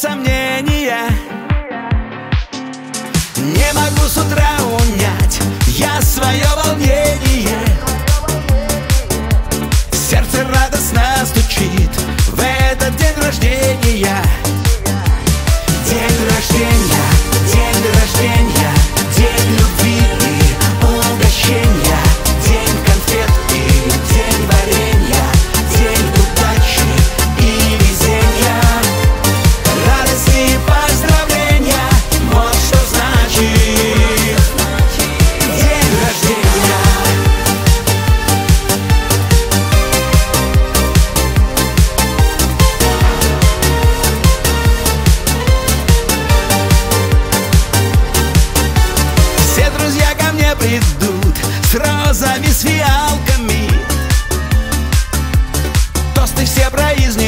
сомнения. Не могу с утра унять я свое волнение. Сердце радостно стучит в этот день рождения. День рождения, день рождения, день любви и угощения, день конфет и день варенья, день удачи и везения, радости и поздравления. Вот что значит день рождения. Все друзья ко мне придут с розами, с фиалками. Тосты все произнесут.